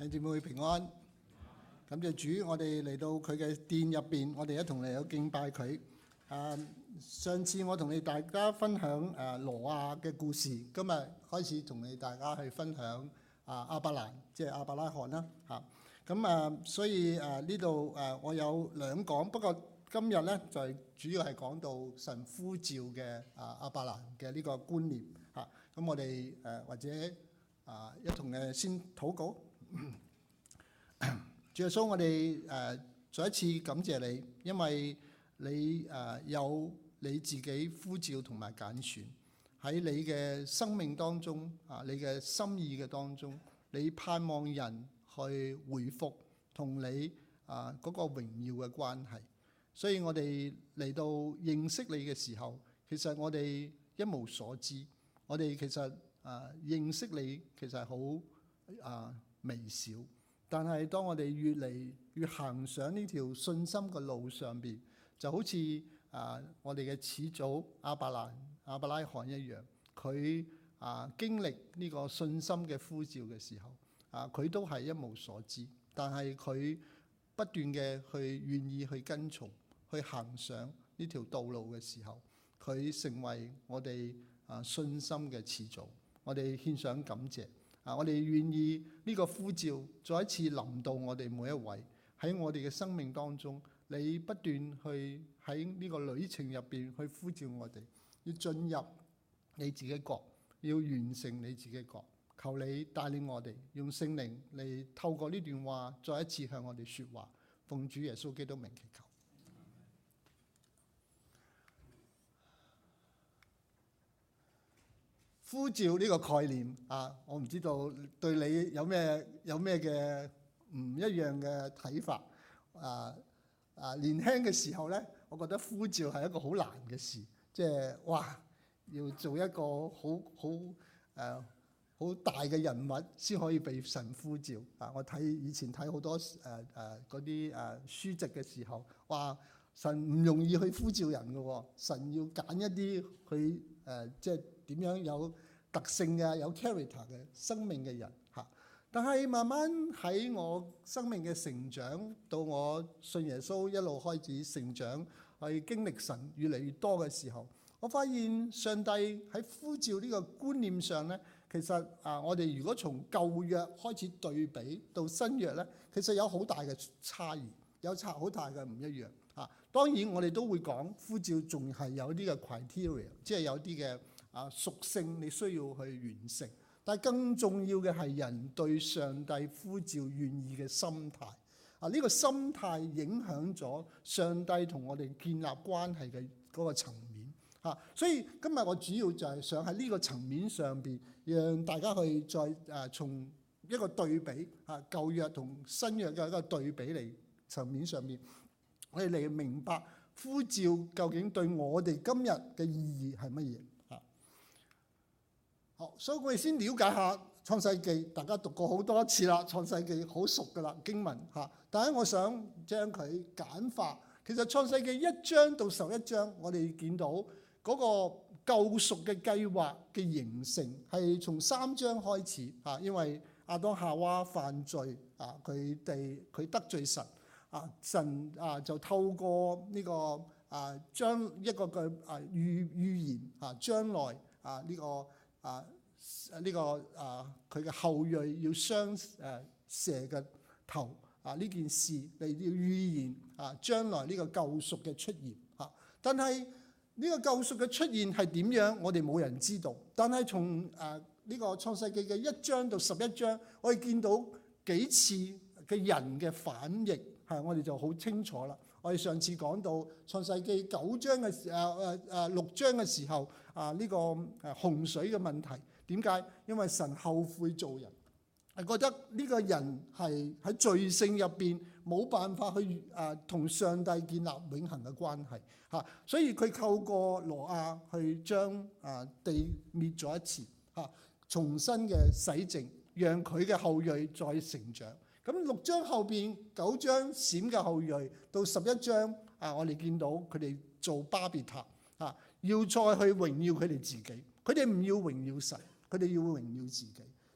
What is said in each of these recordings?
弟兄姊妹平安，感謝主，我哋嚟到佢嘅殿入邊，我哋一同嚟到敬拜佢。上次我同你大家分享挪亞嘅故事，今日開始同你大家去分享亞伯蘭，即係亞伯拉罕啦嚇。所以呢度我有兩講，不過今日咧就係主要係講到神呼召嘅亞伯蘭嘅呢個觀念嚇。咁我哋或者一同先禱告。主耶穌，我哋再一次感謝你，因為你有你自己呼召同埋揀選喺你嘅生命當中你嘅心意嘅當中，你盼望人去回復同你嗰個榮耀嘅關係。所以我哋嚟到認識你嘅時候，其實我哋一無所知，我哋其實認識你其實係好微小。但係當我哋越嚟越行上呢條信心嘅路上邊，就好似我哋嘅始祖亞伯拉罕一樣，佢經歷呢個信心嘅呼召嘅時候，佢都係一無所知，但係佢不斷嘅去願意去跟從，去行上呢條道路嘅時候，佢成為我哋信心嘅始祖。我哋獻上感謝。我哋願意呢個呼召再一次臨到我哋每一位，喺我哋嘅生命當中，你不斷去喺呢個旅程入邊去呼召我哋，要進入你自己國，要完成你自己國。求你帶領我哋，用聖靈嚟透過呢段話再一次向我哋說話。奉主耶穌基督名祈求。呼召呢個概念我唔知道對你有咩嘅唔一樣嘅睇法。年輕嘅時候咧，我覺得呼召係一個好難嘅事，即係要做一個好大嘅人物先可以被神呼召。我以前睇好多嗰啲書籍嘅時候，神唔容易去呼召人嘅，神要揀一啲佢即係點樣有特性嘅、有 character 嘅生命嘅人嚇。但係慢慢喺我生命嘅成長，到我信耶穌一路開始成長，去經歷神越嚟越多嘅時候，我發現上帝喺呼召呢個觀念上咧，其實我哋如果從舊約開始對比到新約咧，其實有好大嘅差異，有好大嘅唔一樣嚇。當然我哋都會講呼召仲係有啲嘅 criteria， 即係有啲嘅屬性你需要去完成。但係更重要嘅係人對上帝呼召願意嘅心態。呢個心態影響咗上帝同我哋建立關係嘅嗰個層面。所以今日我主要就係想喺呢個層面上邊，讓大家去再從一個對比舊約同新約嘅一個對比嚟層面上面，我哋嚟明白呼召究竟對我哋今日嘅意義係乜嘢。好，所以我哋先了解下創世記，大家讀過好多次啦，創世記好熟噶啦經文嚇。但係我想將佢簡化。其實創世記1章到11章，我哋見到嗰個救贖嘅計劃嘅形成係從3章開始嚇，因為亞當夏娃犯罪佢得罪神神就透過呢個將一個嘅預言將來呢個佢嘅後裔要傷蛇嘅頭呢件事嚟要預言將來呢個救贖嘅出現但係呢個救贖嘅出現係點樣，我哋冇人知道。但係從呢個創世記嘅1章到11章，我哋見到幾次嘅人嘅反應我哋就好清楚啦。我哋上次講到創世記6章嘅時候呢個洪水嘅問題，點解？因為神後悔做人，係覺得呢個人係喺罪性入邊冇辦法去同上帝建立永恆嘅關係所以佢透過挪亞去將地滅咗一次重新嘅洗淨，讓佢嘅後裔再成長。咁6章後邊9章閃嘅後裔到11章我哋見到佢哋做巴別塔要再去榮耀佢哋自己。佢哋唔要榮耀神，佢哋要榮耀自己。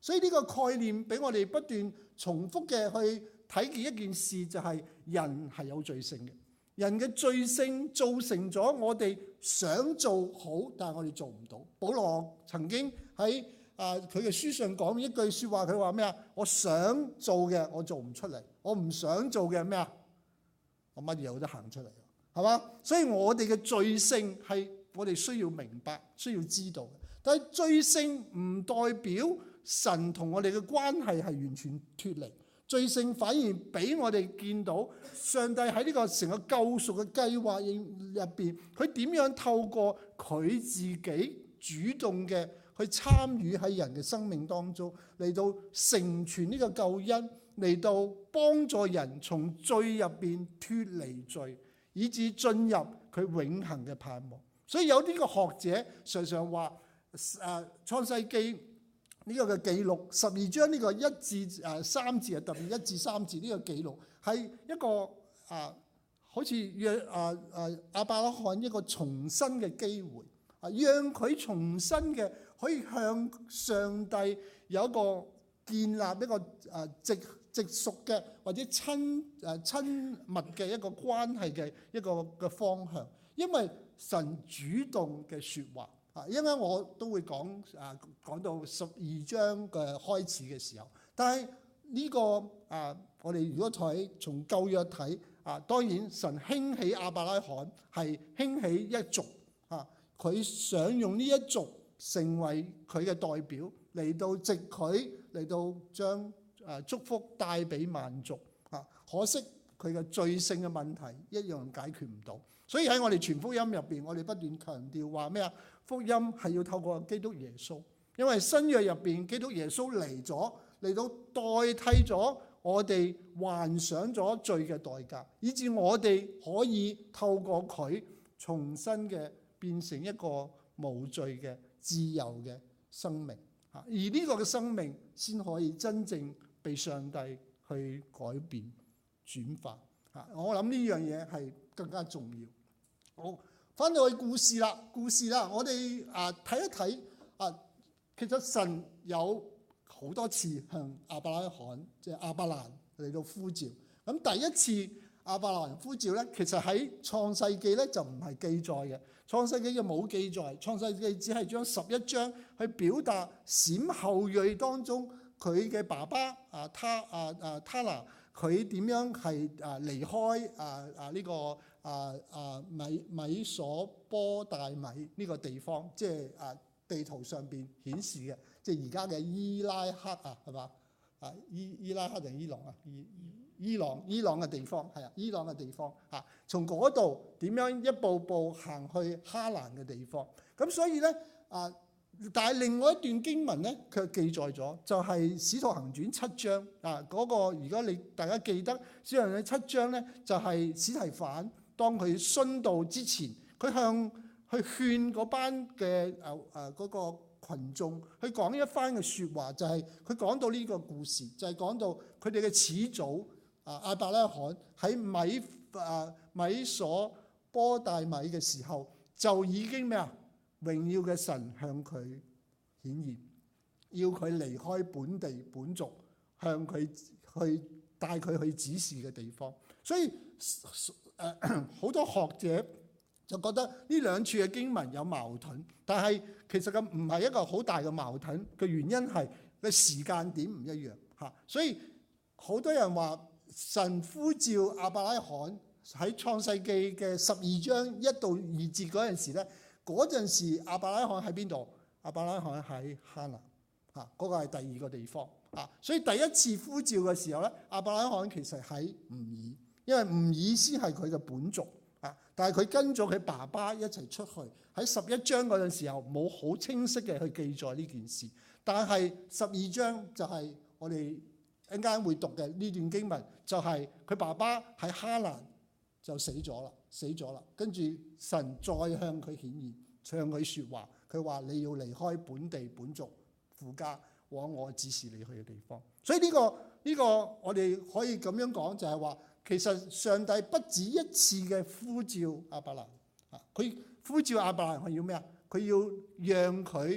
所以呢個概念俾我哋不斷重複嘅去睇見一件事，就係人係有罪性嘅。人嘅罪性造成咗我哋想做好，但係我哋做唔到。保羅曾經喺佢嘅書上講一句説話，佢話咩啊？我想做嘅我做唔出嚟，我唔想做嘅咩啊？我乜嘢有得行出嚟，係嘛？所以我哋嘅罪性係我哋需要明白、需要知道嘅。但係罪性唔代表神同我哋嘅關係係完全脫離。罪性反而俾我哋見到上帝喺呢個成個救贖嘅計劃入邊，佢點樣透過佢自己主動嘅去參與喺人嘅生命當中，嚟到成全呢個救恩，嚟到幫助人從罪入邊脫離罪，以至進入佢永恆嘅盼望。所以有呢個學者常常話創世記呢個嘅記錄12章呢個1至3節啊，特別1至3節呢個記錄係一個好似亞伯拉罕一個重新嘅機會讓佢重新嘅可以向上帝有一個建立一個直屬嘅或者親密嘅一個關係嘅一個嘅方向，因為神主動嘅説話。因為我都會講到12章嘅開始嘅時候，但係呢個我哋如果從舊約睇當然神興起亞伯拉罕係興起一族佢想用呢一族成為佢嘅代表，嚟到藉佢嚟到將祝福帶俾萬族可惜佢嘅罪性嘅問題一樣解決唔到，所以喺我哋傳福音入邊，我哋不斷強調話咩啊？福音係要透過基督耶穌，因為新約入邊基督耶穌嚟到代替咗我哋患上咗罪嘅代價，以致我哋可以透過佢重新嘅變成一個無罪嘅自由嘅生命，而呢個嘅生命先可以真正被上帝去改變轉化。我諗呢樣嘢係更加重要。好，翻到去故事啦，我哋睇一睇其實神有好多次向亞伯拉罕即係亞伯蘭嚟到呼召。咁第一次亞伯蘭呼召咧，其實喺創世記咧就唔係記載嘅，創世記就冇記載，創世記只係將11章去表達閃後裔當中佢嘅爸爸他拿佢點樣係離開呢個米所波大米呢個地方，即係地圖上邊顯示嘅，即係而家嘅伊拉克係嘛？伊拉克定伊朗伊朗嘅地方係伊朗嘅地方從嗰度點樣一步步行去哈蘭嘅地方。咁所以咧但係另外一段經文咧，卻記載咗，就係《使徒行傳》7章嗰個。如果大家記得《使徒行傳》7章咧，就係司提反當佢殉道之前，佢去勸嗰班嘅嗰個群眾，去講一番嘅説話，就係佢講到呢個故事，就係講到佢哋嘅始祖亞伯拉罕喺米所波大米嘅時候，就已經咩啊？榮耀嘅神向佢顯現，要佢離開本地本族，向佢去帶佢去指示嘅地方。所以好多學者就覺得呢兩處嘅經文有矛盾，但係其實咁唔係一個好大嘅矛盾嘅原因係個時間點唔一樣所以好多人話神呼召亞伯拉罕喺創世記嘅12章1到2節嗰陣時咧。嗰陣時亞伯拉罕喺邊度？亞伯拉罕喺哈蘭嗰個係第二個地方所以第一次呼召嘅時候咧，亞伯拉罕其實喺吾爾，因為吾爾先係佢嘅本族但係佢跟咗佢爸爸一齊出去。喺11章嗰陣時候冇好清晰嘅去記載呢件事，但係12章就係我哋一陣間會讀嘅呢段經文，就係佢爸爸喺哈蘭就死咗啦，跟住神再向佢顯現，向佢説話，佢話你要離開本地本族父家，往我指示你去嘅地方。所以呢個我哋可以咁樣講，就係話其實上帝不止一次嘅呼召亞伯蘭，佢呼召亞伯蘭係要咩啊？佢要讓佢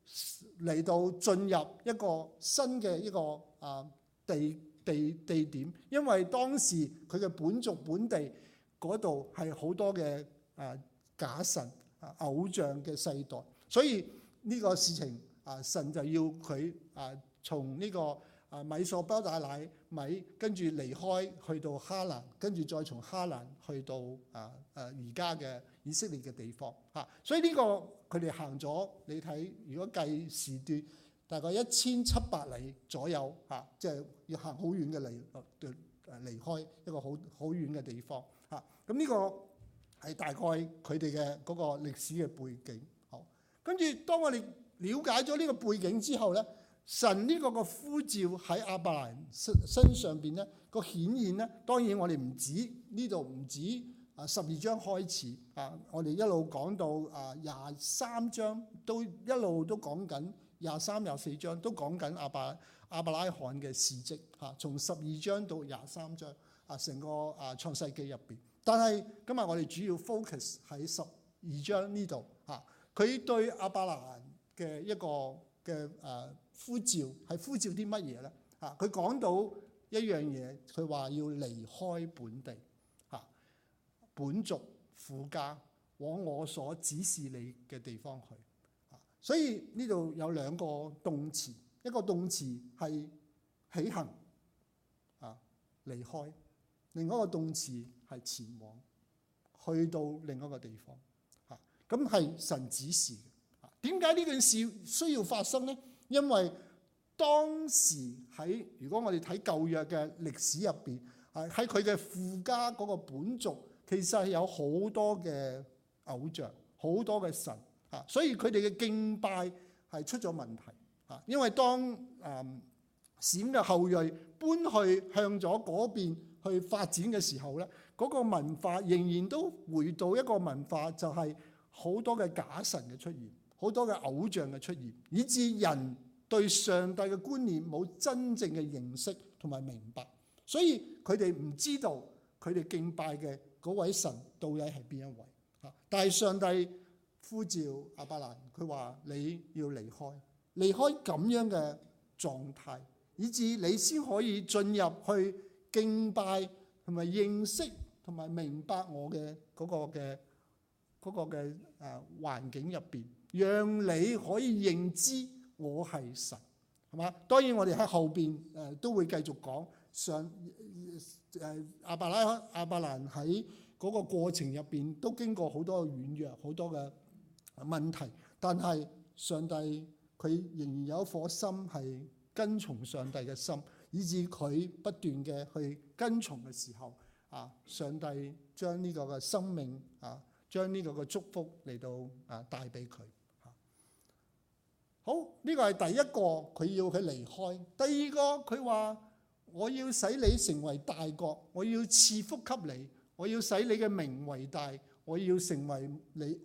嚟到進入一個新嘅一個地點，因為當時佢嘅本族本地嗰度係好多嘅假神偶像嘅世代，所以呢個事情神就要佢從呢個米索不達拉米跟住離開去到哈蘭，跟住再從哈蘭去到而家嘅以色列嘅地方嚇，所以呢個佢哋行咗，你睇如果計時段，大概1700里左右嚇，即係要行好遠嘅離開一個好遠嘅地方嚇。咁呢個係大概佢哋嘅嗰個歷史嘅背景。好，跟住當我哋了解咗呢個背景之後咧，神呢個嘅呼召喺亞伯蘭身上邊咧個顯現咧，當然我哋唔止呢度，唔止12章開始我哋一路講到23章，都一路都講緊23、24章都講緊亞伯拉罕嘅事蹟從12章到23章成個創世記入邊。但係今日我哋主要 focus 喺12章呢度佢對亞伯蘭嘅一個嘅呼召係呼召啲乜嘢咧？佢講到一樣嘢，佢話要離開本地本族父家，往我所指示你嘅地方去。所以呢度有兩個動詞，一個動詞係起行離開，另一個動詞係前往去到另一個地方咁係神指示嘅。點解呢件事需要發生呢？因為當時如果我哋睇舊約嘅歷史入邊喺佢嘅父家嗰個本族，其實係有好多嘅偶像，好多嘅神所以佢哋嘅敬拜係出咗問題因為當閃嘅後裔搬去向咗嗰邊去發展嘅時候咧，嗰個文化仍然都回到一個文化，就係好多嘅假神嘅出現，好多嘅偶像嘅出現，以至人對上帝嘅觀念冇真正嘅認識同埋明白，所以佢哋唔知道佢哋敬拜嘅嗰位神到底係邊一位但係上帝呼召亞伯蘭，佢話你要離開咁樣嘅狀態，以至你先可以進入去敬拜同埋認識同埋明白我嘅嗰個嘅環境入邊，讓你可以認知我係神，係嘛？當然我哋喺後邊都會繼續講亞伯蘭喺嗰個過程入邊都經過好多嘅軟弱，好多嘅問題，但係上帝佢仍然有一顆心係跟從上帝嘅心，以至佢不斷嘅去跟從嘅時候上帝將呢個嘅生命將呢個嘅祝福嚟到帶俾佢。好，呢個係第一個佢要佢離開。第二個佢話我要使你成為大國，我要賜福給你，我要使你嘅名為大，我要成為你，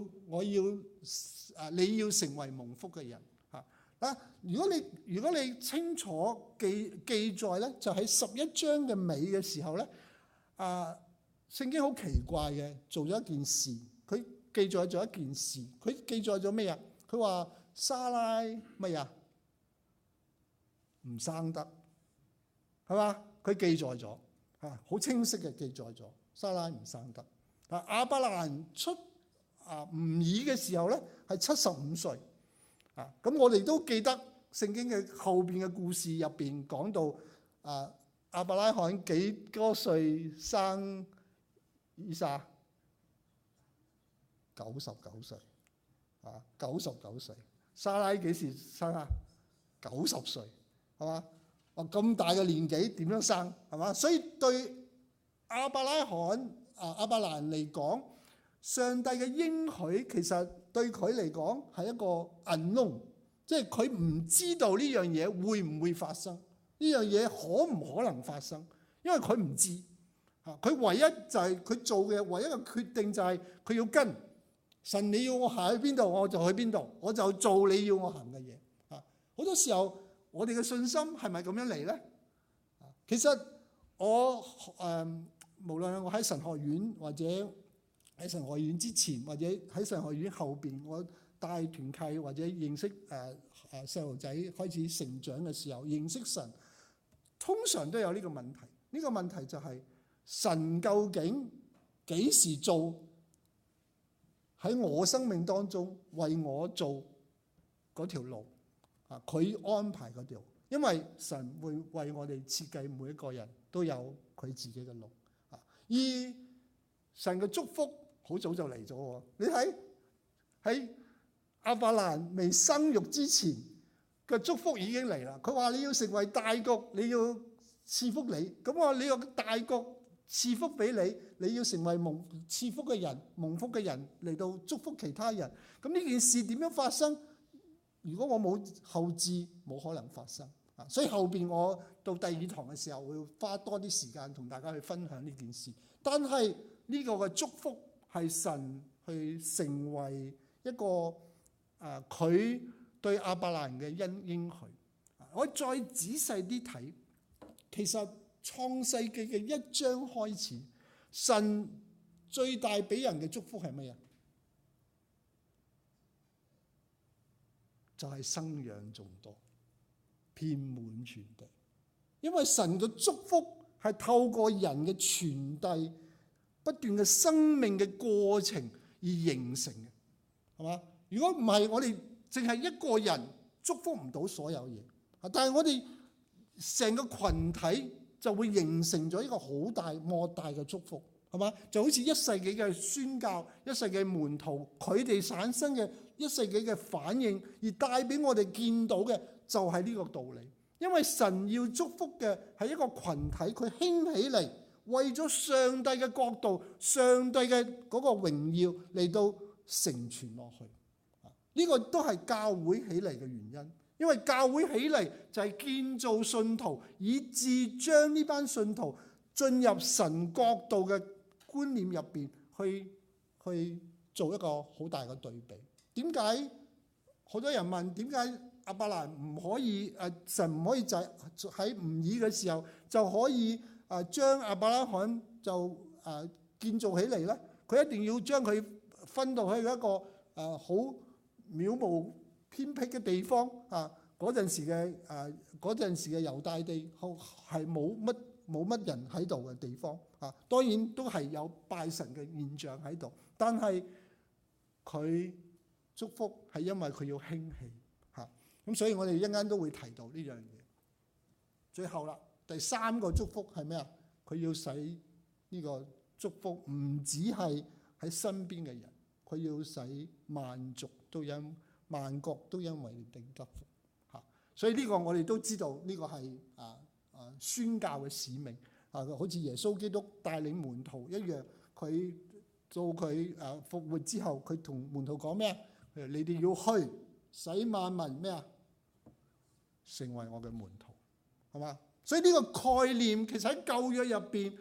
你要成為蒙福嘅人如果你清楚記載咧，就喺11章嘅尾嘅時候咧聖經好奇怪嘅做咗一件事，佢記載咗一件事，佢記載咗咩啊？佢話莎拉乜呀？唔生得，係嘛？佢記載咗好清晰嘅記載咗，莎拉唔生得。亞伯蘭出吾爾嘅時候咧係75歲咁我哋都記得聖經嘅後邊嘅故事入邊講到亞伯拉罕幾多歲生以撒？99歲99歲。莎拉幾時生90歲，係嘛？咁大嘅年紀點樣生，係嘛？所以對亞伯蘭嚟講，上帝嘅應許其實對佢嚟講係一個 unknown， 即係佢唔知道呢樣嘢會唔會發生，呢樣嘢可唔可能發生，因為佢唔知佢唯一就係佢做嘅唯一嘅決定就係佢要跟神，你要我行去邊度我就去邊度，我就做你要我行嘅嘢好多時候我哋嘅信心係咪咁樣嚟呢？其實我無論我喺神學院或者喺神學院之前，或者喺神學院後邊，我帶團契或者認識細路仔開始成長嘅時候，認識神，通常都有呢個問題。呢個問題就係神究竟幾時做喺我生命當中為我做嗰條路啊？佢安排嗰條，因為神會為我哋設計每一個人都有佢自己嘅路啊。而神嘅祝福好早就嚟咗喎，你睇喺亞伯蘭未生育之前嘅祝福已經嚟啦。佢話你要成為大國，你要賜福你。咁我話你有大國賜福俾你，你要成為賜福嘅人、蒙福嘅人嚟到祝福其他人。咁呢件事點樣發生？如果我冇後置，冇可能發生啊。所以後邊我到第二堂嘅時候會花多啲時間同大家去分享呢件事。但係呢個嘅祝福係神去成為一個佢對亞伯蘭嘅應許。我再仔細啲睇，其實創世記嘅1章開始，神最大俾人嘅祝福係乜嘢？就係生養眾多，遍滿全地。因為神嘅祝福係透過人嘅傳遞，不斷嘅生命嘅過程而形成嘅，係嘛？如果唔係，我哋淨係一個人祝福唔到所有嘢。但係我哋成個群體就會形成咗一個好大莫大嘅祝福，係嘛？就好似1世紀嘅宣教、1世紀門徒，佢哋產生嘅1世紀嘅反應，而帶俾我哋見到嘅就係呢個道理。因為神要祝福嘅係一個群體，佢興起嚟，為咗上帝嘅國度、上帝嘅嗰個榮耀嚟到成傳落去。呢個都係教會起嚟嘅原因。因為教會起嚟就係建造信徒，以致將呢班信徒進入神國度嘅觀念入邊，去做一個好大嘅對比。點解好多人問點解亞伯蘭唔可以神唔可以就喺吾爾嘅時候就可以將亞伯拉罕就建造起嚟咧？佢一定要將佢分到去一個好渺無偏僻嘅地方啊！嗰陣時嘅猶大地係冇乜人喺度嘅地方啊！當然都係有拜神嘅現象喺度，但係佢祝福係因為佢要興起嚇。咁所以我哋一陣間都會提到呢樣嘢。最後啦，第3個祝福係咩啊？佢要使呢個祝福唔止係喺身邊嘅人，佢要使萬族都萬國都因為你得福嚇，所以呢個我哋都知道呢個係宣教嘅使命啊，好似耶穌基督帶領門徒一樣，佢到佢復活之後，佢同門徒講咩啊？你哋要去使萬民咩啊？成為我嘅門徒，係嘛？所以呢個概念其實喺舊約入邊，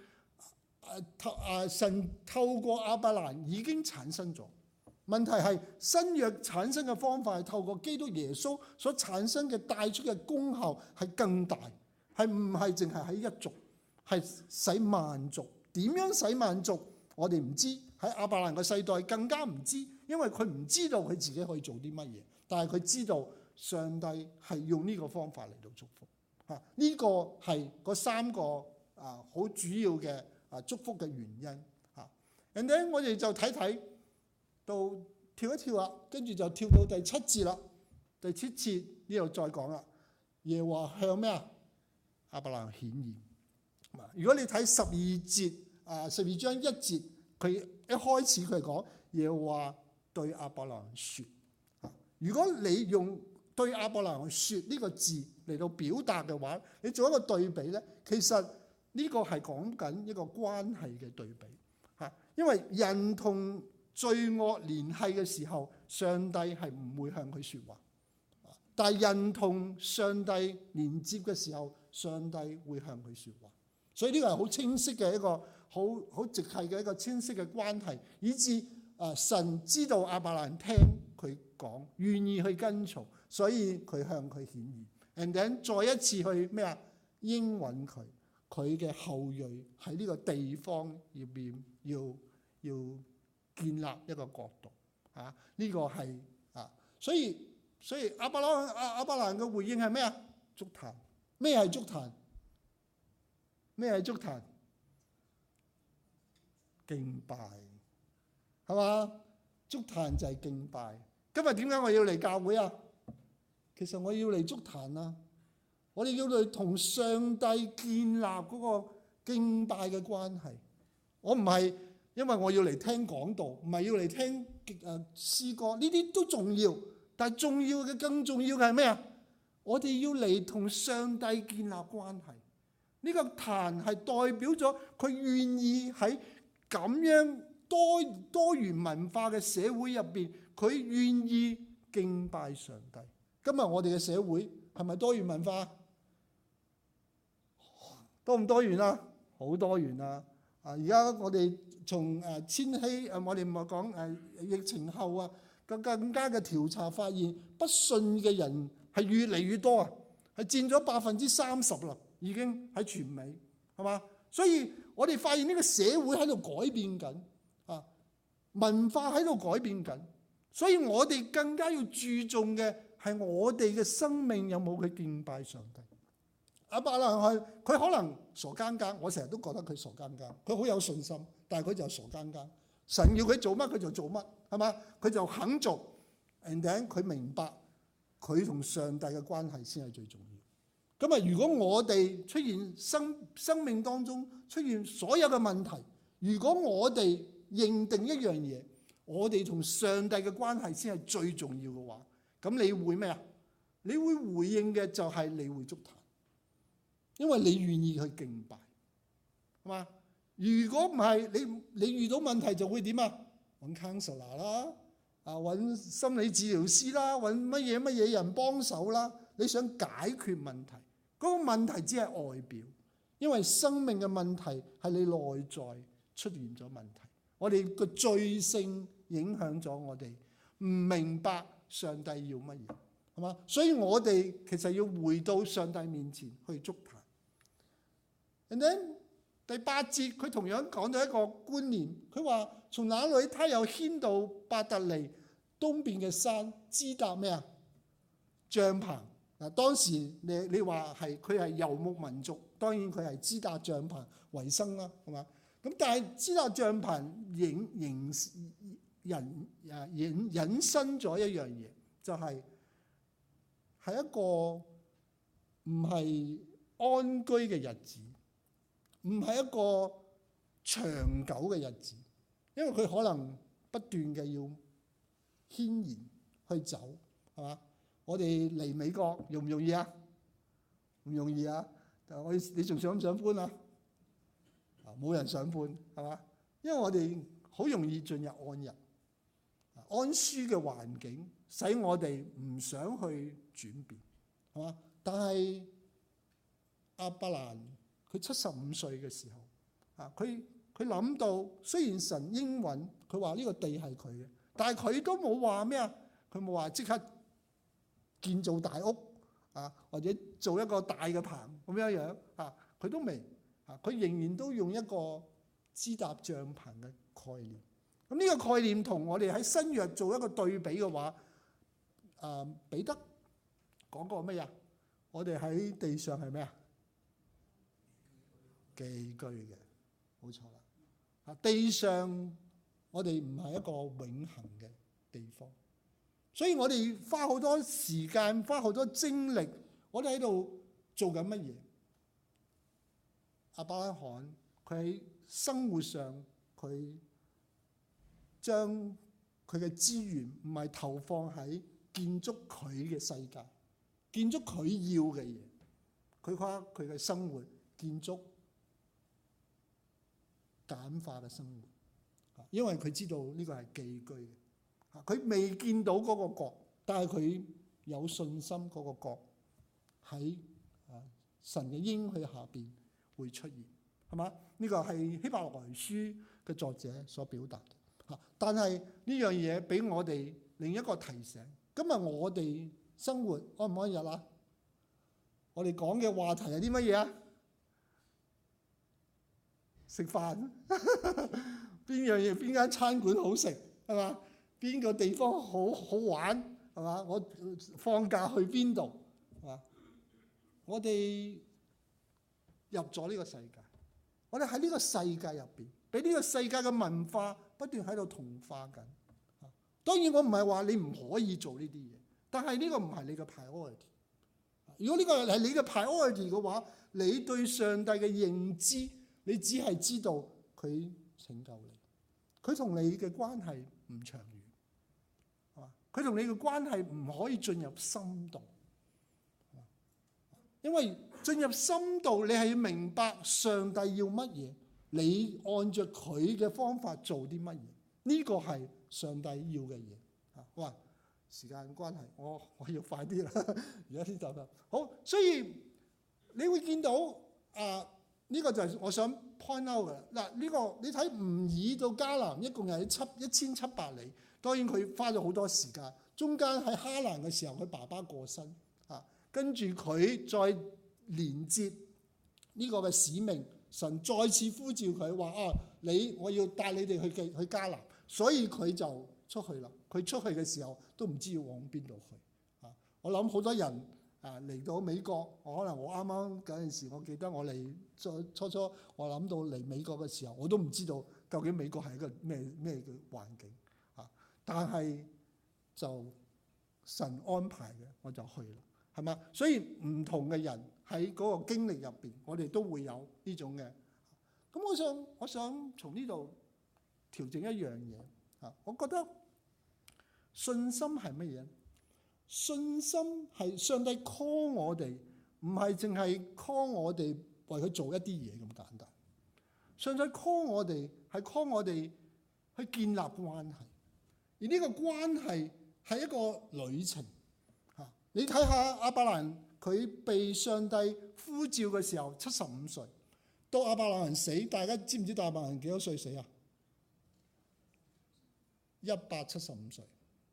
神透過亞伯蘭已經產生咗。問題係新約產生嘅方法係透過基督耶穌所產生嘅帶出嘅功效係更大，係唔係淨係喺一族，係使萬族。點樣使萬族？我哋唔知，喺亞伯蘭嘅世代更加唔知，因為佢唔知道佢自己可以做啲乜嘢，但係佢知道上帝係用呢個方法嚟到祝福。呢個係嗰3個好主要嘅祝福嘅原因。and then 我哋就睇到跳一跳啦，跟住就跳到第7節啦。第7節呢度再講啦，耶和華向咩啊？亞伯蘭顯現。如果你睇12節12章1節，佢一開始佢係講耶和華對亞伯蘭説。如果你用對亞伯蘭説呢個字嚟到表達嘅話，你做一個對比咧，其實呢個係講緊一個關係嘅對比嚇，因為人同罪惡聯繫嘅時候，上帝係唔會向佢説話，但係人同上帝連接嘅時候，上帝會向佢説話。所以呢個係好清晰嘅一個好直係嘅一個清晰嘅關係，以致神知道亞伯蘭聽佢講，願意去跟從，所以佢向佢顯現 ，and then 再一次去咩啊？應允佢嘅後裔喺呢個地方入邊要建立一個國度。呢個係所以亞伯蘭嘅回應係咩啊？築壇。咩係築壇？咩係築壇？敬拜，係嘛？築壇就係敬拜。今日點解我要嚟教會啊？其實我要嚟築壇啊！我哋要嚟同上帝建立嗰個敬拜嘅關係。我唔係因為我要嚟聽講道，唔係要嚟聽詩歌，呢啲都重要。但係重要嘅，更重要嘅係咩啊？我哋要嚟同上帝建立關係。呢個壇係代表咗佢願意喺咁樣多元文化嘅社會入邊，佢願意敬拜上帝。今日我哋嘅社會係咪多元文化？多唔多元啊？好多元啊！而家我哋從千禧我哋唔係講疫情後啊，更加嘅調查發現，不信嘅人係越嚟越多啊，係佔咗30%啦，已經喺全美，係嘛？所以我哋發現呢個社會喺度改變緊啊，文化喺度改變緊，所以我哋更加要注重嘅係我哋嘅生命有冇去敬拜上帝。亞伯蘭佢可能傻更更，我成日都覺得佢傻更更，佢好有信心，但係佢就傻更更。神要佢做乜佢就做乜，係嘛？佢就肯做 ，and then 佢明白佢同上帝嘅關係先係最重要。咁啊，如果我哋出現生命當中出現所有嘅問題，如果我哋認定一樣嘢，我哋同上帝嘅關係先係最重要嘅話，咁你會咩啊？你會回應嘅就係你會築壇。因為你願意去敬拜，係嘛？如果唔係，你遇到問題就會點啊？揾 counselor 啦，揾心理治療師啦，揾乜嘢人幫手啦。你想解決問題，嗰個問題只係外表，因為生命嘅問題係你內在出現咗問題。我哋個罪性影響咗我哋，唔明白上帝要乜嘢，係嘛？所以我哋其實要回到上帝面前去築壇。And then 第8節佢同樣講到一個觀念，佢話從那裏他又牽到伯特利東邊嘅山，支搭咩啊？帳篷。嗱，當時你話係佢係遊牧民族，當然佢係支搭帳篷為生啦，係嘛？咁但係支搭帳篷引申咗一樣嘢，就係一個唔係安居嘅日子。唔係一個長久嘅日子，因為佢可能不斷嘅要遷延去走，係嘛？我哋嚟美國容唔容易啊？唔容易啊！你仲想唔想搬啊？冇人想搬，係嘛？因為我哋好容易進入安逸、安舒嘅環境，使我哋唔想去轉變，係嘛？但係亞伯蘭，佢75歲嘅時候，佢諗到，雖然神應允佢話呢個地係佢嘅，但係佢都冇話咩啊？佢冇話即刻建造大屋或者做一個大嘅棚咁樣佢都未佢仍然都用一個支搭帳篷嘅概念。咁呢個概念同我哋喺新約做一個對比嘅話，彼得講過乜嘢？我哋喺地上係咩啊？寄居嘅，冇錯啦。地上我哋唔係一個永恆嘅地方，所以我哋花好多時間，花好多精力，我哋喺度做緊乜嘢？亞伯拉罕佢喺生活上，佢將佢嘅資源唔係投放喺建築佢嘅世界，建築佢要嘅嘢，佢花佢嘅生活建築簡化嘅生活，因為佢知道呢個係寄居嘅，佢未見到嗰個國，但係佢有信心嗰個國喺神嘅應許下邊會出現，係嘛？呢個係希伯來書嘅作者所表達嘅。但係呢樣嘢俾我哋另一個提醒，今日我哋生活安唔安逸啊？我哋講嘅話題係啲乜嘢啊？食飯邊樣嘢？邊間餐館好食係嘛？邊個地方好玩係嘛？我放假去邊度？係嘛？我哋入咗呢個世界，我哋喺呢個世界入邊，俾呢個世界嘅文化不斷喺度同化緊。當然我唔係話你唔可以做呢啲嘢，但係呢個唔係你嘅 priority。如果呢個係你嘅 priority 嘅話，你對上帝嘅認知，你只係知道佢拯救你，佢同你嘅關係唔長遠，係嘛？佢同你嘅關係唔可以進入深度，因為進入深度，你係要明白上帝要乜嘢，你按照佢嘅方法做啲乜嘢，呢個係上帝要嘅嘢。哇！時間關係，我要快啲啦。而家呢度好，所以你會見到呢個就係我想 point out 嘅嗱。呢個你睇吾珥到迦南一共係1700里，當然佢花咗好多時間。中間喺哈蘭嘅時候，佢爸爸過身跟住佢再連接呢個嘅使命，神再次呼召佢話我要帶你哋去迦南，所以佢就出去啦。佢出去嘅時候都唔知要往邊度去。我諗好多人嚟到美國，可能我啱啱嗰陣時，我記得我嚟初初我諗到嚟美國嘅時候，我都唔知道究竟美國係一個咩嘅環境。但係就神安排嘅，我就去啦，係嘛？所以唔同嘅人喺嗰個經歷入邊，我哋都會有呢種嘅。咁我想從呢度調整一樣嘢。我覺得信心係乜嘢？信心係上帝 call 我哋，唔係淨係 call 我哋為佢做一啲嘢咁簡單。上帝 call 我哋係 call 我哋去建立關係，而呢個關係係一個旅程。你睇下亞伯蘭，佢被上帝呼召嘅時候75歲，到亞伯蘭死，大家知唔知亞伯蘭幾多歲死啊？175歲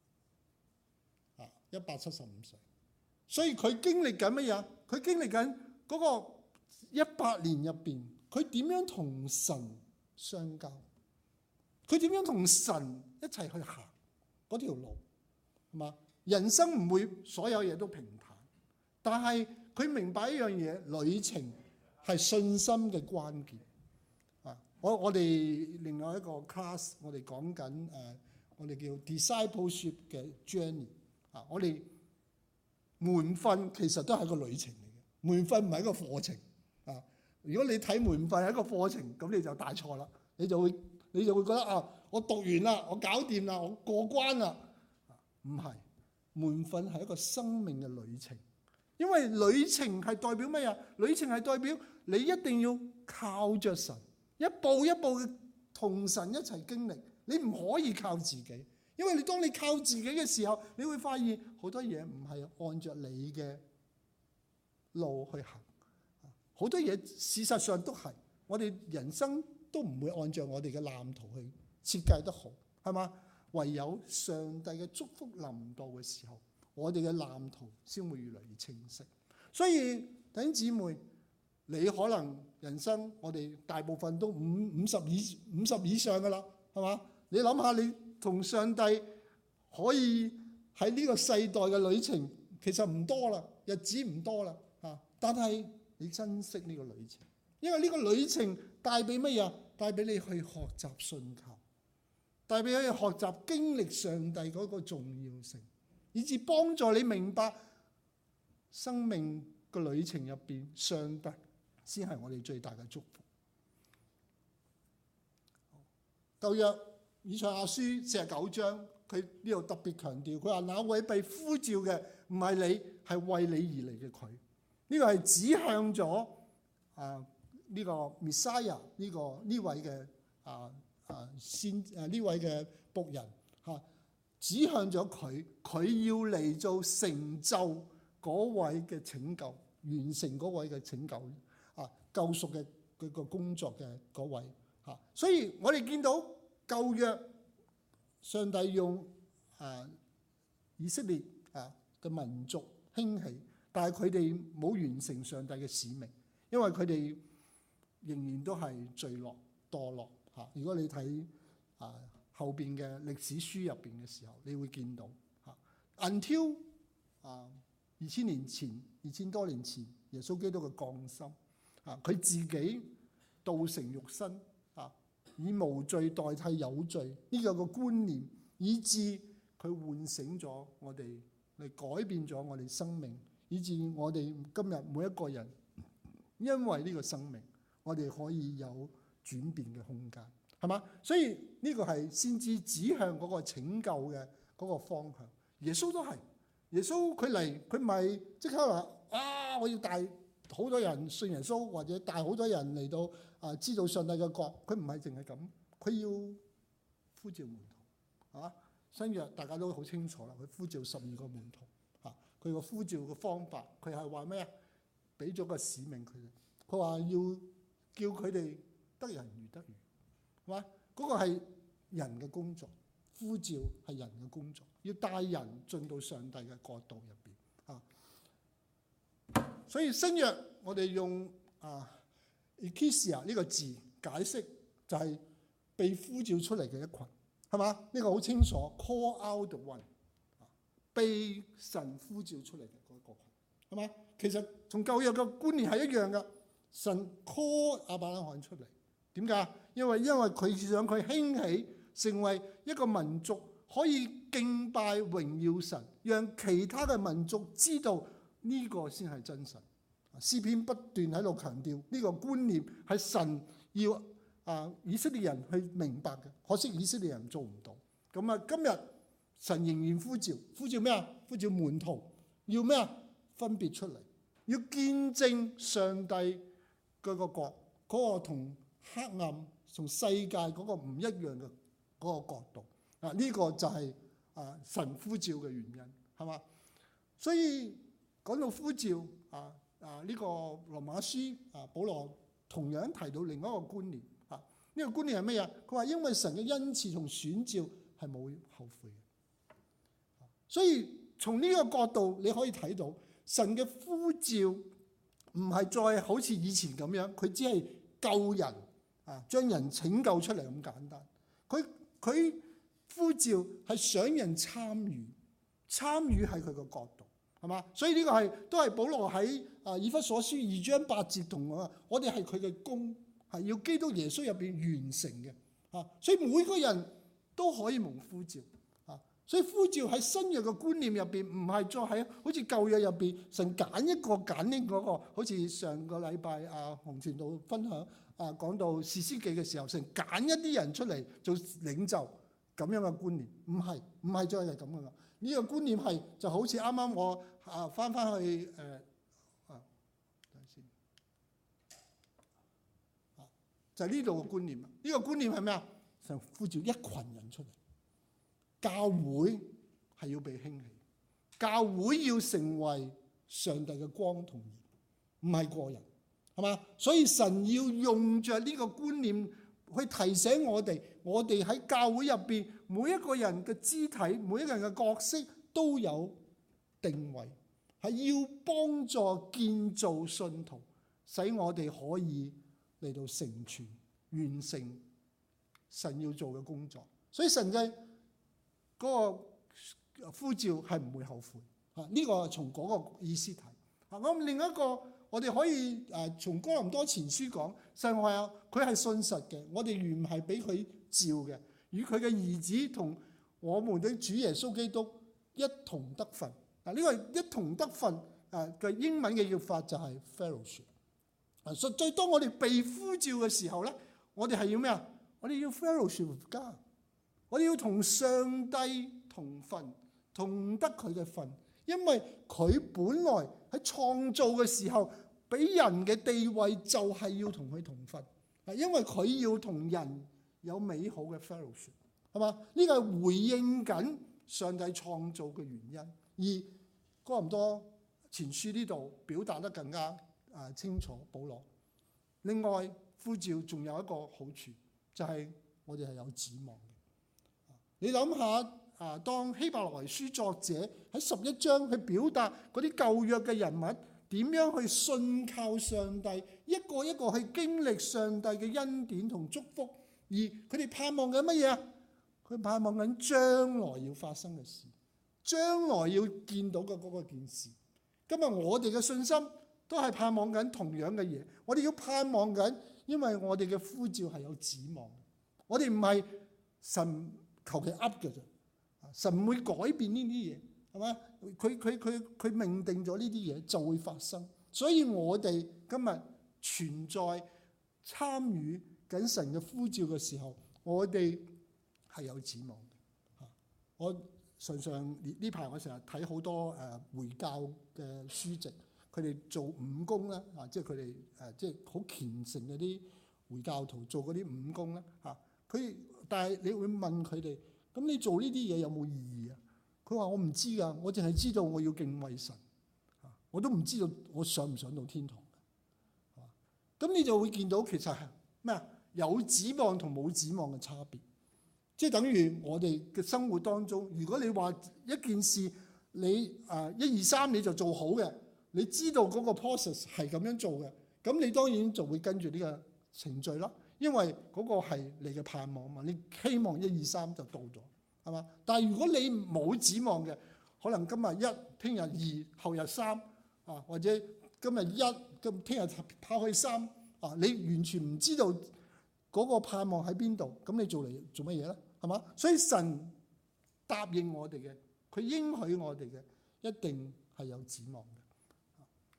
，175歲。所以佢經歷緊乜嘢？佢經歷緊嗰個100年入邊，佢點樣同神相交？佢點樣同神一齊去行嗰條路？係嘛？人生唔會所有嘢都平坦，但係佢明白一樣嘢，旅程係信心嘅關鍵。我哋另外一個 class， 我哋講緊我哋叫 discipleship 嘅 journey。我哋門訓其實都係一個旅程嚟嘅，門訓唔係一個課程。如果你睇門訓係一個課程，咁你就大錯啦。你就會覺得我讀完啦，我搞掂啦，我過關啦。唔係，門訓係一個生命嘅旅程。因為旅程係代表乜嘢？旅程係代表你一定要靠着神，一步一步嘅同神一齊經歷。你唔可以靠自己，因為當你靠自己嘅時候，你會發現好多嘢唔係按着你嘅路去行。好多嘢事實上都係，我哋人生都唔會按照我哋嘅藍圖去設計得好，係嘛？唯有上帝嘅祝福臨到嘅時候，我哋嘅藍圖先會越嚟越清晰。所以弟兄姊妹，你可能人生我哋大部分都50以上噶啦，係嘛？你諗下，你同上帝可以喺呢個世代嘅旅程，其實唔多啦，日子唔多啦，但係你珍惜呢個旅程，因為呢個旅程帶俾乜嘢？帶俾你去學習信靠，帶俾你去學習經歷上帝嗰個重要性，以至幫助你明白生命嘅旅程入邊，上帝先係我哋最大嘅祝福。舊約以賽亞書49章，佢呢度特別強調，佢話那位被呼召嘅唔係你，係為你而嚟嘅佢。呢個係指向咗呢個 Messiah 呢位嘅呢位嘅僕人指向咗佢要嚟做成就嗰位嘅拯救，完成嗰位嘅拯救救贖嘅佢個工作嘅嗰位。所以我哋見到舊約上帝用以色列嘅民族興起，但係佢哋冇完成上帝嘅使命，因為佢哋仍然都係墜落墮落。如果你睇後邊嘅歷史書入邊嘅時候，你會見到 until 2000多年前耶穌基督嘅降生佢自己道成肉身以無罪代替有罪呢個觀念，以致佢喚醒咗我哋，嚟改變咗我哋生命，以致我哋今日每一個人因為呢個生命，我哋可以有轉變嘅空間，係嘛？所以呢個係先至指向嗰個拯救嘅嗰個方向。耶穌都係，耶穌佢嚟，佢唔係即刻話我要帶好多人信耶穌，或者帶好多人嚟到知道上帝嘅國。佢唔係淨係咁，佢要呼召門徒，係嘛？新約大家都好清楚啦，佢呼召12個門徒佢個呼召嘅方法，佢係話咩啊？俾咗個使命佢哋，佢話要叫佢哋得人如得魚，係嘛？嗰個係人嘅工作，呼召係人嘅工作，要帶人進到上帝嘅國度入邊所以新約我哋用Ecclesia 呢個字解釋，就係被呼召出嚟嘅一群，係嘛？呢個好清楚 ，call out the one， 被神呼召出嚟嘅嗰個群，係嘛？其實從舊約嘅觀念係一樣嘅，神 call 亞伯拉罕出嚟，點解？因為佢想佢興起成為一個民族，可以敬拜榮耀神，讓其他嘅民族知道呢個先係真神。詩篇不斷喺度強調呢個觀念係神要以色列人去明白嘅，可惜以色列人做唔到。咁今日神仍然呼召咩啊？呼召門徒，要咩啊？分別出嚟，要見證上帝嗰個國，嗰個同黑暗、同世界嗰個唔一樣嘅嗰個角度。呢個就係神呼召嘅原因，係嘛？所以講到呼召呢個羅馬書保羅同樣提到另一個觀念呢個觀念係咩啊？佢話因為神嘅恩賜同選召係冇後悔嘅，所以從呢個角度你可以睇到神嘅呼召唔係再好似以前咁樣，佢只係救人將人拯救出嚟咁簡單。佢呼召係想人參與係佢個角度，係嘛？所以呢個都係保羅喺以弗所書2章8節同我哋係佢嘅工，係要基督耶穌入邊完成嘅所以每個人都可以蒙呼召所以呼召喺新約嘅觀念入邊，唔係再喺好似舊約入邊神揀一個揀呢嗰個，好似上個禮拜洪傳道分享講到士師記嘅時候，神揀一啲人出嚟做領袖咁樣嘅觀念，唔係再係咁噶啦。呢個觀念係就好似啱啱我翻去等先就係呢度嘅觀念。呢個觀念係咩啊？神呼召一群人出嚟。教會係要被興起，教會要成為上帝嘅光同鹽，唔係個人，係嘛？所以神要用着呢個觀念去提醒我哋喺教會入邊每一個人嘅肢體，每一個人嘅角色都有定位，係要幫助建造信徒，使我哋可以嚟到成全完成神要做嘅工作。所以神嘅嗰個呼召係唔會後悔呢個從嗰個意思睇咁另一個我哋可以從哥林多前書講，神話佢係信實嘅，我哋原係俾佢召嘅，與佢嘅兒子同我們的主耶穌基督一同得分。呢個一同得分嘅英文嘅譯法就係 fellowship。實際當我哋被呼召嘅時候咧，我哋係要咩啊？我哋要 fellowship with God。我哋要同上帝同分，同得佢嘅份，因為佢本來喺創造嘅時候，俾人嘅地位就係要同佢同分，因為佢要同人有美好嘅 fellowship， 係嘛？呢個係回應緊上帝創造嘅原因，而哥林多前書呢度表達得更加清楚。保羅另外呼召仲有一個好處，就係我哋係有指望嘅。你諗下當希伯來書作者喺11章去表達嗰啲舊約嘅人物點樣去信靠上帝，一個一個去經歷上帝嘅恩典同祝福，而佢哋盼望緊乜嘢啊？佢盼望緊將來要發生嘅事， 將來要見到嘅嗰個件事。今日我哋嘅信心都係盼望緊同樣嘅嘢，我哋要盼望緊，因為我哋嘅呼召係有指望。我哋唔係神求其噏嘅啫，神唔會改變呢啲嘢，係嘛？佢命定咗呢啲嘢就會發生，所以我哋今日存在參與緊神嘅呼召嘅時候，我哋係有指望嘅。我常常呢排我成日睇好多回教嘅書籍，佢哋做五功啦，即係佢哋即係好虔誠嗰啲回教徒做嗰啲五功啦嚇。但係你會問佢哋，咁你做呢啲嘢有冇意義啊？佢話我唔知㗎，我淨係知道我要敬畏神，我都唔知道我上唔上到天堂。咁你就會見到其實係咩啊？有指望同冇指望嘅差別。即係等於我哋嘅生活當中，如果你話一件事你1、2、3你就做好嘅，你知道嗰個 process 係咁樣做嘅，咁你當然就會跟住呢個程序啦，因為嗰個係你嘅盼望嘛，你希望1、2、3就到咗，係嘛？但係如果你冇指望嘅，可能今日1，聽日2，後日3或者今日1，聽日拋去3你完全唔知道嗰個盼望喺邊度，咁你做嚟做乜嘢咧？係嘛？所以神答應我哋嘅，佢應許我哋嘅，一定係有指望嘅。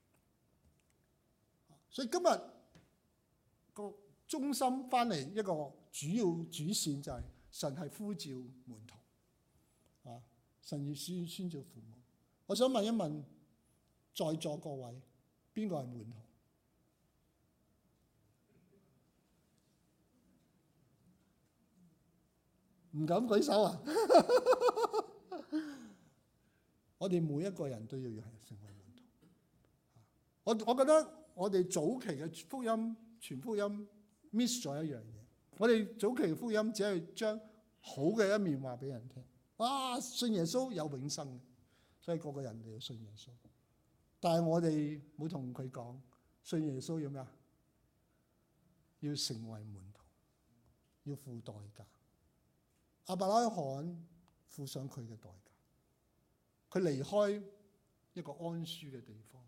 所以今日個中心翻嚟一個主要主線就係神係呼召門徒，神要宣召父母。我想問一問在座各位，邊個係門徒？唔敢舉手啊！我哋每一個人都要係成為門徒。我覺得我哋早期嘅福音傳福音 miss 咗一樣嘢。我哋早期嘅福音只係將好嘅一面話俾人聽。信耶穌有永生，所以個個人都要信耶穌。但係我哋冇同佢講，信耶穌要咩啊？要成為門徒，要付代價。亞伯拉罕付上佢嘅代價，佢離開一個安舒嘅地方，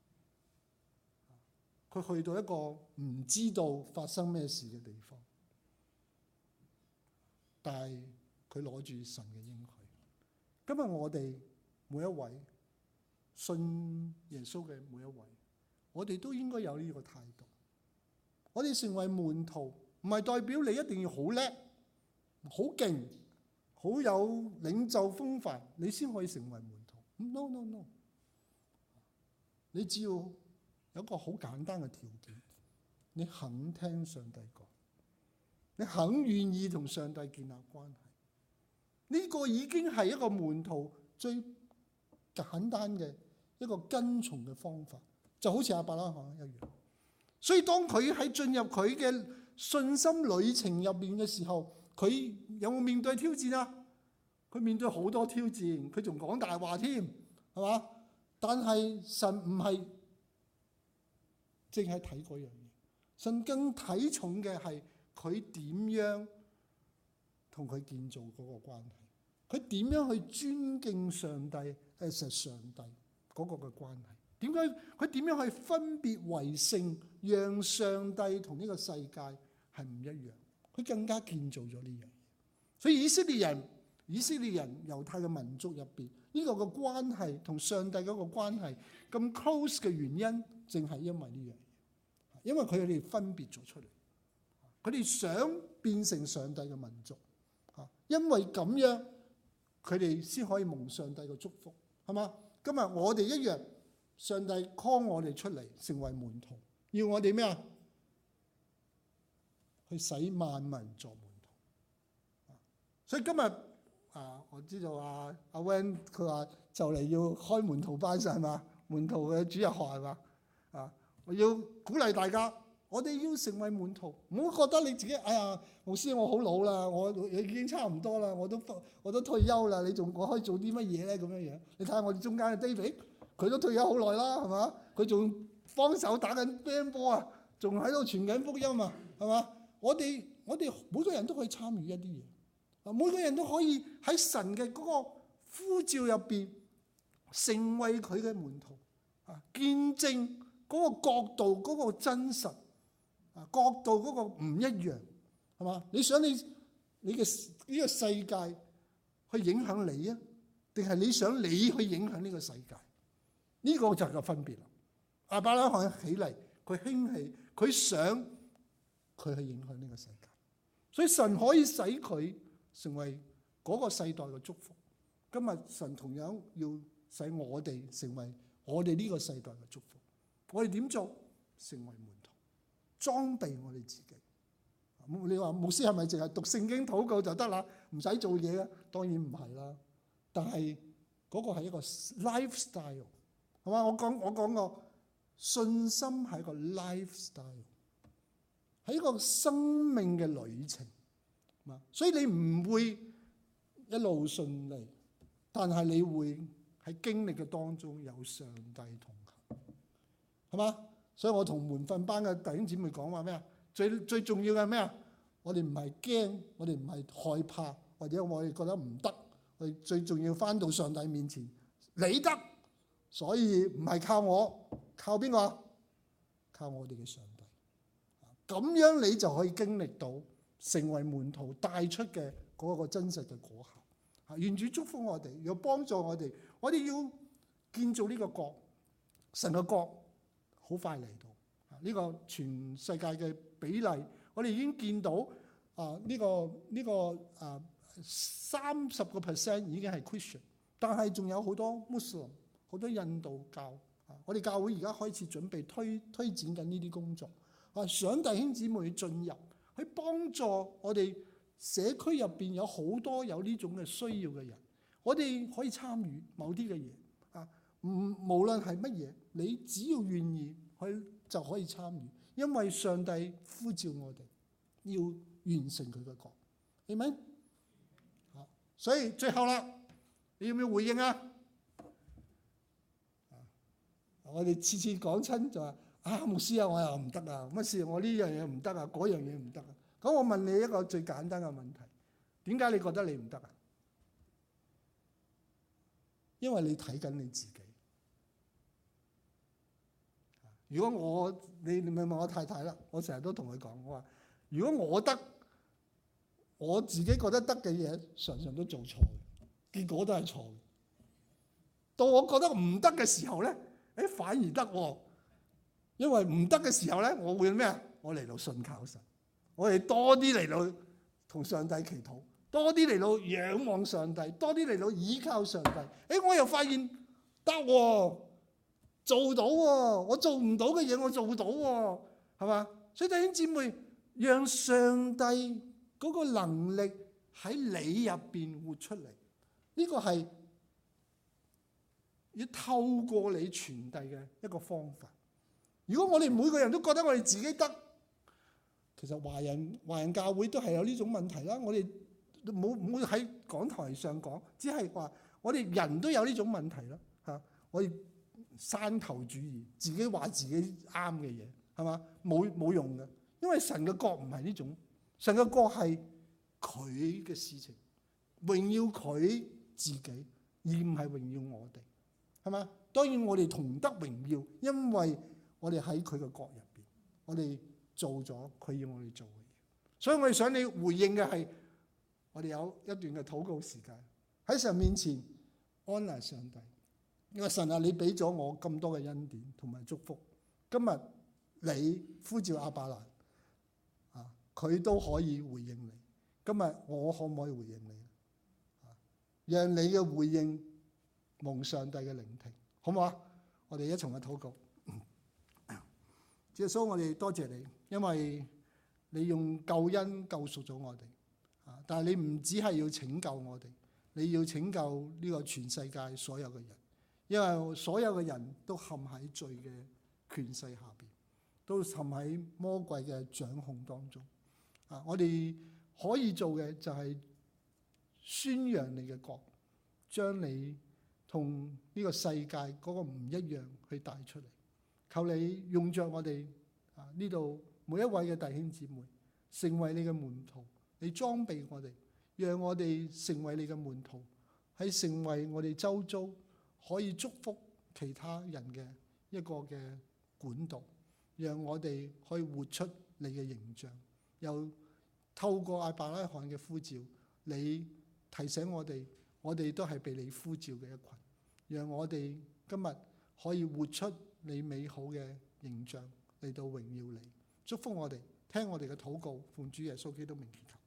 佢去到一個唔知道發生咩事嘅地方，但係佢攞住神嘅應許。今日我哋每一位信耶穌嘅每一位，我哋都應該有呢個態度。我哋成為門徒，唔係代表你一定要好叻、好勁、好有領袖風範，你先可以成為門徒。No， 你只要有一個好簡單嘅條件，你肯聽上帝講，你肯願意同上帝建立關係，呢個已經係一個門徒最簡單嘅一個跟從嘅方法，就好似亞伯拉罕一樣。所以當佢喺進入佢嘅信心旅程入面嘅時候，佢有冇面對挑戰啊？佢面對好多挑戰，佢仲講大話添，係嘛？但係神唔係淨係睇嗰樣嘢，神更睇重嘅係佢點樣同佢建造嗰個關係，佢點樣去尊敬上帝，as上帝嗰個嘅關係。點解佢點樣去分別為聖，讓上帝同呢個世界係唔一樣？佢更加建造咗呢樣嘢。所以以色列人猶太嘅民族入邊，呢個嘅關係同上帝嗰個關係咁 close 嘅原因，正係因為呢樣嘢，因為佢哋分別咗出嚟，佢哋想變成上帝嘅民族，因為咁樣佢哋先可以蒙上帝嘅祝福，係嘛？今日我哋一樣，上帝 call 我哋出嚟成為門徒，要我哋咩啊？去使萬民作門徒。所以今日我知道阿 Wen 佢話就嚟要開門徒班係嘛？門徒嘅主日學係嘛？我要鼓勵大家，我哋要成為門徒，唔好覺得你自己牧師我好老啦，我已經差唔多啦，我都退休啦，我可以做啲乜嘢咧？咁樣樣，你睇下我哋中間嘅 David， 佢都退休好耐啦，係嘛？佢仲幫手打緊乒乓波啊，仲喺度傳緊福音啊，係嘛？我哋每個人都可以參與一啲嘢，每個人都可以喺神嘅嗰個呼召入邊成為佢嘅門徒啊，見證嗰個角度嗰個真實啊，角度嗰個唔一樣，係嘛？你想你嘅呢個世界去影響你啊，定係你想你去影響呢個世界？呢個就係個分別啦。亞伯拉罕起嚟，佢興起，佢想佢去影響呢個世界，所以神可以使佢成為嗰個世代嘅祝福。今日神同樣要使我哋成為我哋呢個世代嘅祝福。我哋點做？成為門徒，裝備我哋自己。你話牧師係咪淨係讀聖經禱告就得啦？唔使做嘢啊？當然唔係啦。但係嗰個係一個 lifestyle， 係嘛？我講過，信心係一個 lifestyle， 係一個生命嘅旅程。所以你唔會一路順利，但係你會喺經歷嘅當中有上帝同行，係嘛？所以我同門訓班嘅弟兄姊妹講話咩啊？最重要嘅係咩啊？我哋唔係驚，我哋唔係害怕，或者我哋覺得唔得。我哋最重要返到上帝面前，你得，所以唔係靠我，靠邊個？靠我哋嘅上帝。咁樣你就可以經歷到成為門徒帶出嘅嗰個真實嘅果效。願主祝福我哋，要幫助我哋。我哋要建造呢個國，神嘅國好快嚟到。呢個全世界嘅比例，我哋已經見到呢個30% 已經係 Christian， 但係仲有好多 Muslim， 好多印度教。我哋教會而家開始準備推展緊呢啲工作。想弟兄姊妹進入，去幫助我哋社區入邊有好多有呢種嘅需要嘅人，我哋可以參與某啲嘅嘢啊。無論係乜嘢，你只要願意去就可以參與，因為上帝呼召我哋要完成佢嘅國，係咪？所以最後啦，你要唔要回應啊？我哋次次講親就話牧師啊，我又唔得啊，乜事我呢樣嘢唔得啊，嗰樣嘢唔得啊。咁我問你一個最簡單嘅問題，點解你覺得你唔得啊？因為你睇緊你自己。如果你咪問我太太啦，我成日都同佢講，我話如果我得，我自己覺得得嘅嘢，常常都做錯，結果都係錯嘅。到我覺得唔得嘅時候咧，反而得喎。因為唔得嘅時候咧，我會咩啊？我嚟到信靠神，我哋多啲嚟到同上帝祈禱，多啲嚟到仰望上帝，多啲嚟到依靠上帝。我又發現得喎，做到喎，我做唔到嘅嘢我做到喎，係嘛？所以弟兄姊妹，讓上帝嗰個能力喺你入邊活出嚟，呢個係要透過你傳遞嘅一個方法。如果我哋每個人都覺得我哋自己得，其實華人教會都係有呢種問題啦。我哋冇喺講台上講，只係話我哋人都有呢種問題啦。我哋山頭主義，自己話自己啱嘅嘢，係嘛？冇用嘅，因為神嘅國唔係呢種，神嘅國係佢嘅事情，榮耀佢自己，而唔係榮耀我哋，係嘛？當然我哋同得榮耀，因為我哋喺佢嘅國入邊，我哋做咗佢要我哋做嘅嘢。所以我哋想你回應嘅係，我哋有一段嘅禱告時間，喺神面前安賴上帝。因為神啊，你俾咗我咁多嘅恩典同埋祝福，今日你呼召亞伯蘭佢都可以回應你。今日我可唔可以回應你？讓你嘅回應蒙上帝嘅聆聽，好唔好啊？我哋一同去禱告。主耶穌，我哋多謝你，因為你用救恩救贖咗我哋。但係你唔只係要拯救我哋，你要拯救呢個全世界所有嘅人，因為所有嘅人都陷喺罪嘅權勢下邊，都陷喺魔鬼嘅掌控當中。我哋可以做嘅就係宣揚你嘅國，將你同呢個世界嗰個唔一樣去帶出嚟。求你用着我哋呢度每一位嘅弟兄姊妹，成為你嘅門徒，你裝備我哋，讓我哋成為你嘅門徒， 係成為我哋周遭可以祝福其他人嘅一個嘅管道，讓我哋可以活出你嘅形象。又透過亞伯拉罕嘅呼召，你提醒我哋，我哋都係被你呼召嘅一群，讓我哋今日可以活出你美好嘅形象嚟到榮耀你。祝福我哋，聽我哋嘅禱告，奉主耶穌基督名祈求。